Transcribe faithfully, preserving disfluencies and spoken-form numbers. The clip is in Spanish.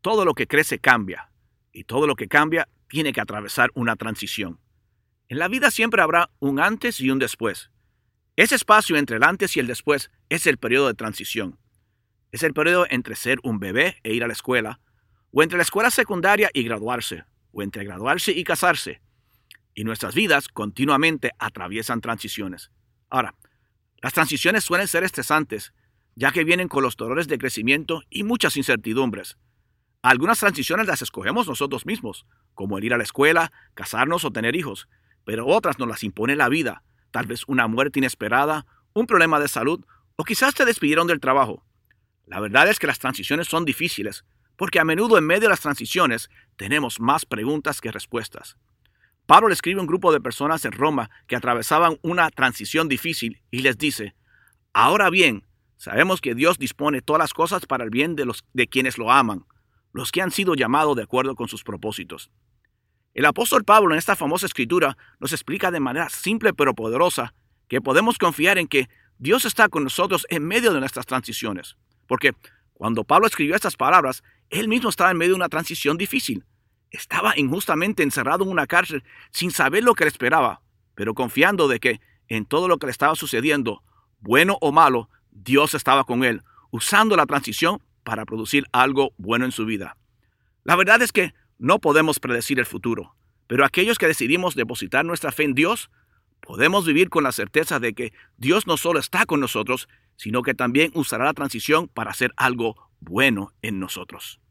todo lo que crece cambia, y todo lo que cambia tiene que atravesar una transición. En la vida siempre habrá un antes y un después. Ese espacio entre el antes y el después es el periodo de transición. Es el periodo entre ser un bebé e ir a la escuela, o entre la escuela secundaria y graduarse, o entre graduarse y casarse. Y nuestras vidas continuamente atraviesan transiciones. Ahora, las transiciones suelen ser estresantes, ya que vienen con los dolores de crecimiento y muchas incertidumbres. Algunas transiciones las escogemos nosotros mismos, como el ir a la escuela, casarnos o tener hijos, pero otras nos las impone la vida, tal vez una muerte inesperada, un problema de salud, o quizás te despidieron del trabajo. La verdad es que las transiciones son difíciles, porque a menudo en medio de las transiciones tenemos más preguntas que respuestas. Pablo le escribe a un grupo de personas en Roma que atravesaban una transición difícil y les dice: ahora bien, sabemos que Dios dispone todas las cosas para el bien de, los, de quienes lo aman, los que han sido llamados de acuerdo con sus propósitos. El apóstol Pablo en esta famosa escritura nos explica de manera simple pero poderosa que podemos confiar en que Dios está con nosotros en medio de nuestras transiciones. Porque cuando Pablo escribió estas palabras, él mismo estaba en medio de una transición difícil. Estaba injustamente encerrado en una cárcel sin saber lo que le esperaba, pero confiando de que en todo lo que le estaba sucediendo, bueno o malo, Dios estaba con él, usando la transición para producir algo bueno en su vida. La verdad es que no podemos predecir el futuro, pero aquellos que decidimos depositar nuestra fe en Dios, podemos vivir con la certeza de que Dios no solo está con nosotros, sino que también usará la transición para hacer algo bueno en nosotros.